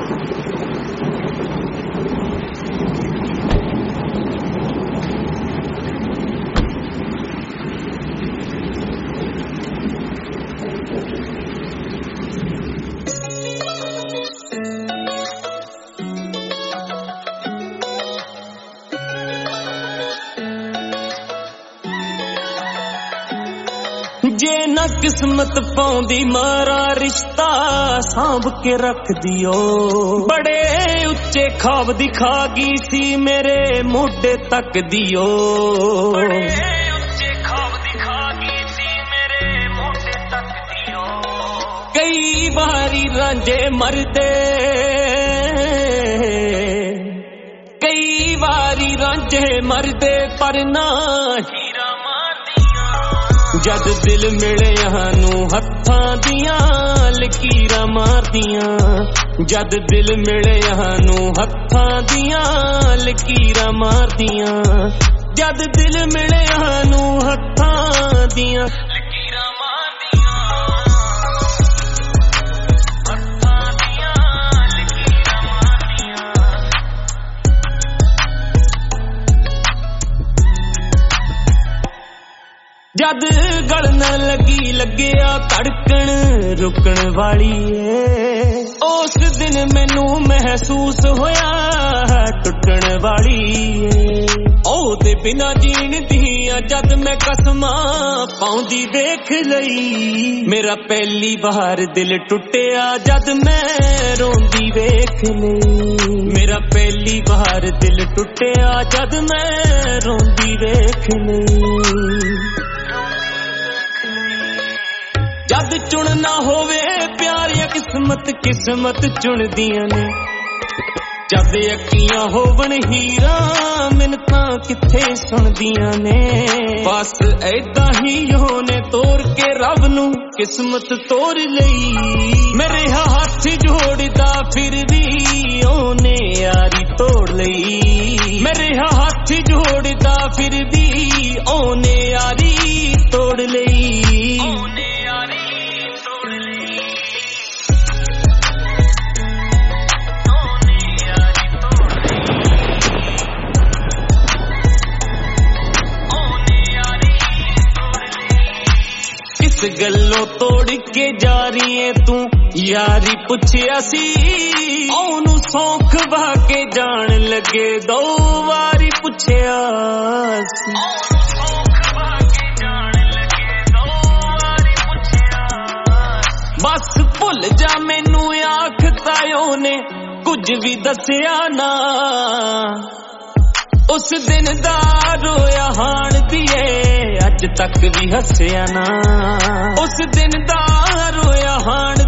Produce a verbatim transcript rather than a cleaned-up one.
जे ना किस्मत पाउंदी मारा रिश्ता सांभ के रख दियो। बड़े उच्चे ख्वाब दिखा गई सी मेरे मोढे तक दियो। बड़े उच्चे ख्वाब दिखा गई सी मेरे मोढे तक दियो। कई बारी रांझे मरदे कई बारी रांझे मरदे पर ना जद दिल मिलिया नू हत्थां दियां लकीरां मारदियां। जद दिल मिलिया नू हत्थां दियां लकीरां मारदियां। जद दिल मिलिया नू हत्थां दियां लकीरां मारदियां। हत्थां दियां लकीरां मारदियां। जद गल न लगी लग्या धड़कन रुकण वाली है। उस दिन मैनू महसूस होया टुटण वाली है। ओदे बिना जीण दियां जद मैं कसमां पाउंदी वेख लई। मेरा पहली बार दिल टुटिया जद मैं रोंदी वेख लई। मेरा पहली बार दिल टुटिया जद मैं रोंदी वेख लई। जद चुनना होवे प्यारिया किस्मत किस्मत चुनदियां ने। जद अखियां होवन हीरा मिन्नतां किथे सुनदियां ने। बस ऐदा ही ओने तोड़ के रब नू किस्मत तोड़ लई। मेरे हाथ जोड़दा फिर भी ओने यारी तोड़ लई। मेरे हाथ जोड़दा फिर भी ओने यारी तोड़ लई। गल्लों तोड़ के जा रही है तू यारी पुछया सी। ओनू सौख बहा के जान लगे दो वारी पुछया सी। बस भुल जा मैनू आखता ओने कुछ भी दसिया ना। उस दिन दा रोया हाण दिए अज तक भी हसिया ना। उस दिन दा रोया हाण